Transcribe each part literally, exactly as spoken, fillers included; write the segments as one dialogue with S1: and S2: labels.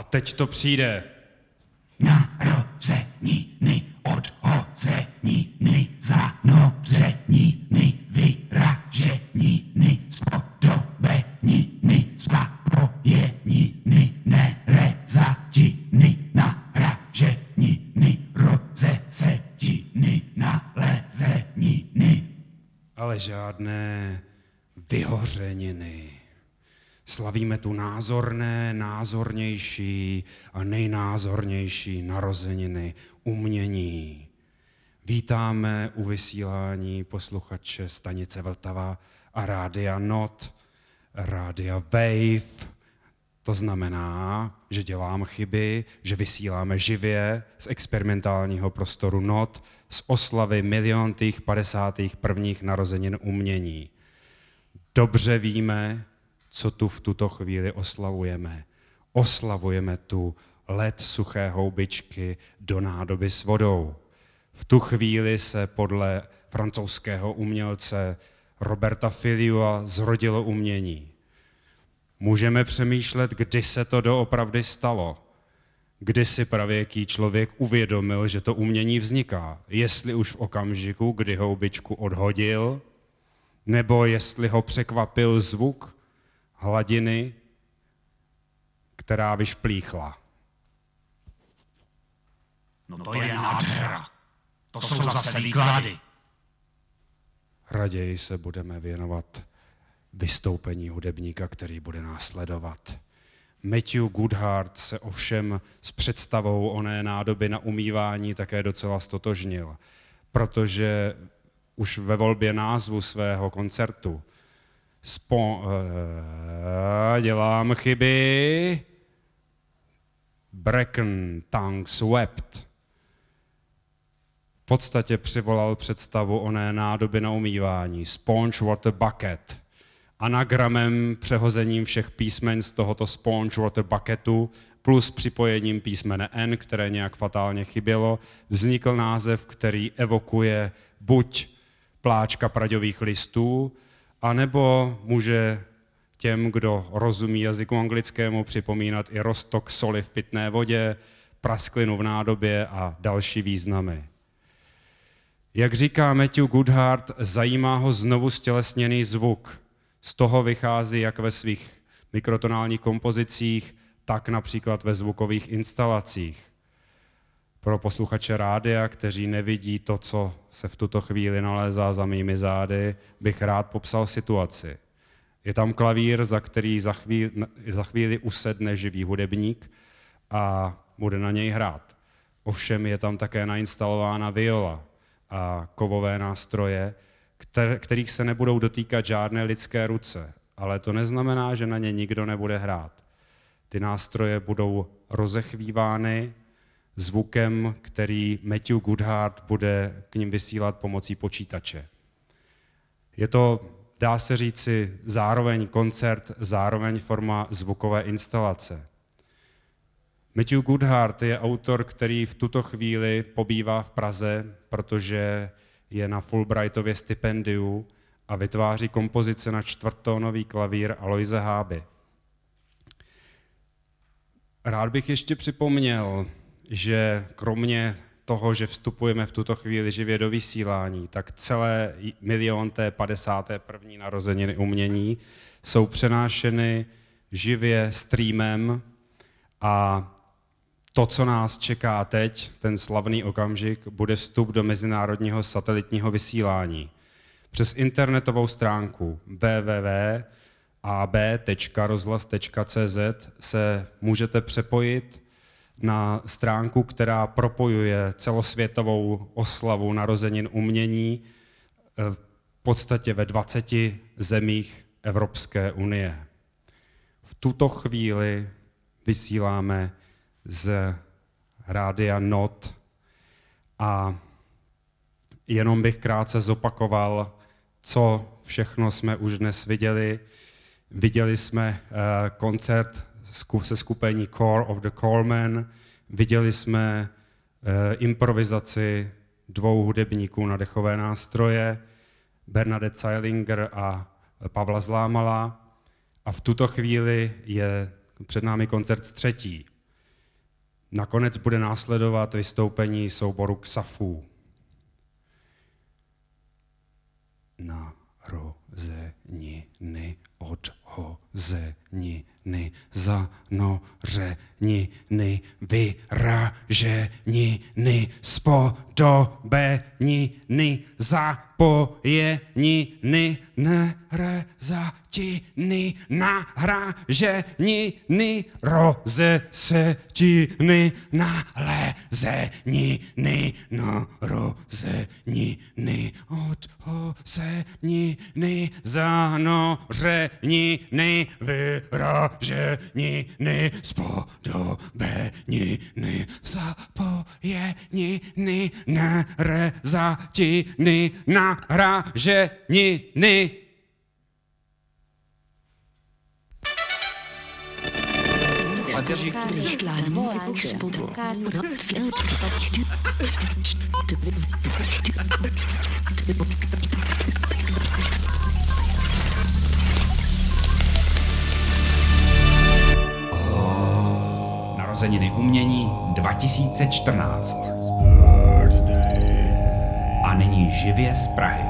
S1: teď to přijde.
S2: Narozeniny, odhozeniny, zanořeniny, vyraženiny, spodobeniny, zapojeniny, nerezatiny, nahraženiny, rozesetiny, nalezeniny.
S1: Ale žádné vyhořeniny. Slavíme tu názorné, názornější a nejnázornější narozeniny umění. Vítáme u vysílání posluchače stanice Vltava a rádia Not, rádia Wave. To znamená, že dělám chyby, že vysíláme živě z experimentálního prostoru Not z oslavy miliontých padesátých prvních narozenin umění. Dobře víme, co tu v tuto chvíli oslavujeme. Oslavujeme tu let suché houbičky do nádoby s vodou. V tu chvíli se podle francouzského umělce Roberta Filiua zrodilo umění. Můžeme přemýšlet, kdy se to doopravdy stalo. Kdy si pravěký člověk uvědomil, že to umění vzniká. Jestli už v okamžiku, kdy houbičku odhodil, nebo jestli ho překvapil zvuk hladiny, která vyšplíchla.
S2: No to je nádhera. To jsou zase výklady.
S1: Raději se budeme věnovat vystoupení hudebníka, který bude následovat. Matthew Goodhart se ovšem s představou oné nádoby na umývání také docela stotožnil, protože už ve volbě názvu svého koncertu Spo- uh, dělám chyby. Bracken Tongues Wept. V podstatě přivolal představu oné nádoby na umývání. Sponge Water Bucket. Anagramem, přehozením všech písmen z tohoto Sponge Water Bucketu plus připojením písmene N, které nějak fatálně chybělo, vznikl název, který evokuje buď pláč kapraďových listů, anebo může těm, kdo rozumí jazyku anglickému, připomínat i roztok soli v pitné vodě, prasklinu v nádobě a další významy. Jak říká Matthew Goodhart, zajímá ho znovu stělesněný zvuk. Z toho vychází jak ve svých mikrotonálních kompozicích, tak například ve zvukových instalacích. Pro posluchače rádia, kteří nevidí to, co se v tuto chvíli nalézá za mými zády, bych rád popsal situaci. Je tam klavír, za který za chvíli, za chvíli usedne živý hudebník a bude na něj hrát. Ovšem je tam také nainstalována viola a kovové nástroje, kterých se nebudou dotýkat žádné lidské ruce, ale to neznamená, že na ně nikdo nebude hrát. Ty nástroje budou rozechvívány zvukem, který Matthew Goodhart bude k nim vysílat pomocí počítače. Je to, dá se říci, zároveň koncert, zároveň forma zvukové instalace. Matthew Goodhart je autor, který v tuto chvíli pobývá v Praze, protože je na Fulbrightově stipendiu a vytváří kompozice na čtvrttónový klavír Aloise Háby. Rád bych ještě připomněl, že kromě toho, že vstupujeme v tuto chvíli živě do vysílání, tak celé milionté padesáté první narozeniny umění jsou přenášeny živě streamem a to, co nás čeká teď, ten slavný okamžik, bude vstup do mezinárodního satelitního vysílání. Přes internetovou stránku w w w tečka a b tečka rozhlas tečka c z se můžete přepojit na stránku, která propojuje celosvětovou oslavu narozenin umění v podstatě ve dvaceti zemích Evropské unie. V tuto chvíli vysíláme z rádia Not a jenom bych krátce zopakoval, co všechno jsme už dnes viděli. Viděli jsme uh, koncert se skupení Core of the Coleman, viděli jsme uh, improvizaci dvou hudebníků na dechové nástroje, Bernadette Zeilinger a Pavla Zlámala, a v tuto chvíli je před námi koncert třetí. Nakonec bude následovat vystoupení souboru Ksafů. Narozeniny, odhozeniny, zanořeniny, vyraženiny, spodobeniny, zapojeniny, nerezatiny, nahraženiny, rozesetiny, nalezeniny, narozeniny, odhozeniny, zanořeniny, vyraženiny, spodobeniny, zapojeniny, nerezatiny, nahraženiny.
S3: Narozeniny umění dva tisíce čtrnáct. A nyní živě z Prahy.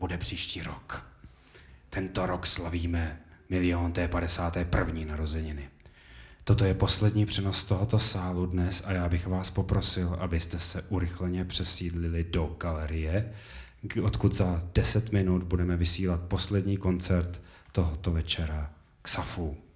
S1: bude příští rok. Tento rok slavíme milion té padesáté první narozeniny. Toto je poslední přenos tohoto sálu dnes a já bych vás poprosil, abyste se urychleně přesídlili do galerie, odkud za deset minut budeme vysílat poslední koncert tohoto večera Xafu.